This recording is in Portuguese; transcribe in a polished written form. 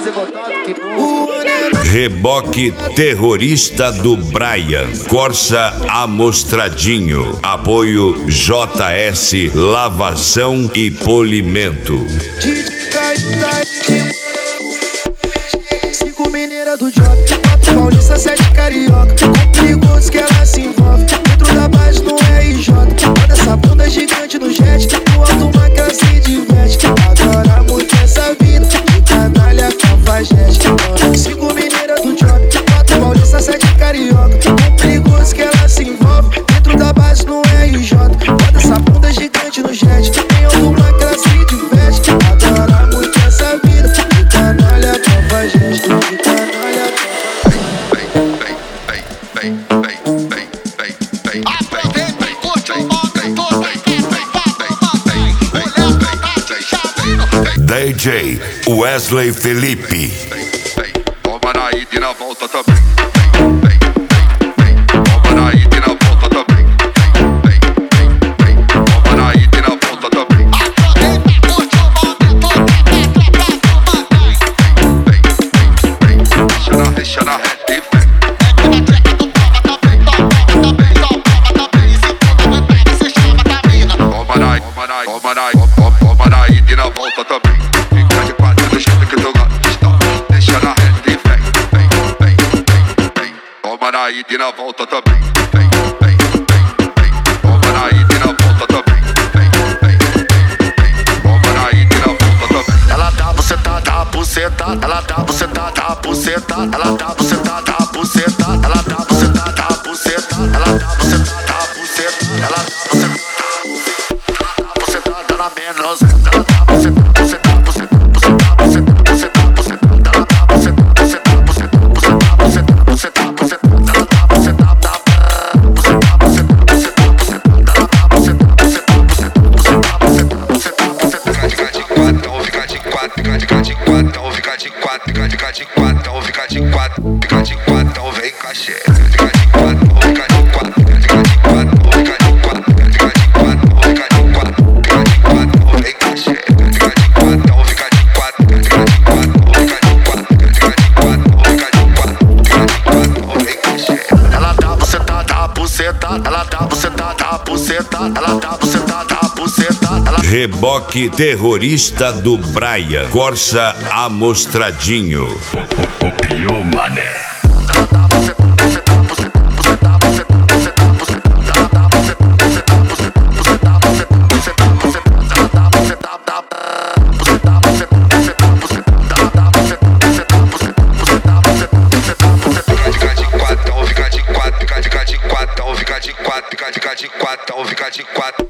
Reboque terrorista do Brian. Corsa Amostradinho. Apoio JS Lavação e Polimento. Cinco mineira do job, 4 paulista, 7 carioca. Com perigoso que ela se envolve. Dentro da base no RJ. Olha essa bunda gigante no jet. No alto uma que ela se diverte. Adora muito essa vida de canalha cafajeste. 5 mineira do job, 4 paulista, 7 carioca. Com perigoso que ela se envolve. Dentro da base no RJ. Olha essa bunda gigante no jet. Tem alguma que ela se diverte. Adora muito essa vida de canalha cafajeste. DJ Wesley Felipe. Toma na ida e na volta também. Toma na ida e na volta também. Toma na ida e na volta também. Deixa na reta e vem. Toma na ida e na volta também. Fica de quatro do jeito que tu gosta. Deixa na reta e vem. Toma na ida e na volta também. Toma na ida e na volta também. Toma na ida e na volta também. Ela dá bucetada, a bucetada. Ela dá bucetada, a bucetada. Ela dá bucetada, a bucetada. Ela dá bucetada, a bucetada. Ela dá bucetada, a bucetada. Ela dá bucetada na menos. Ela dá bucetada, bucetada, bucetada, bucetada, bucetada, bucetada, bucetada. Ela dá bucetada, bucetada, bucetada, bucetada, bucetada, bucetada, bucetada. Ela dá bucetada, bucetada, bucetada, bucetada, bucetada. Ela dá bucetada, bucetada, bucetada, bucetada, bucetada, bucetada. Fica de quatro, fica de quatro, fica de quatro, fica de quatro, fica de quatro, fica de quatro, fica de quatro, vem cachê. Fica de quatro, fica de quatro, fica de quatro, fica de quatro, fica de quatro, fica de quatro, fica de quatro, vem cachê. Fica de quatro, fica de quatro, fica de quatro, fica de quatro, fica de quatro, fica de quatro, fica de quatro, vem cachê. Ela dá bucetada, a bucetada. Ela dá bucetada, a bucetada. Ela dá bucetada, a bucetada. Reboque terrorista do Brian. Corsa Amostradinho. Copiou, mané. Fica de quatro, fica de quatro.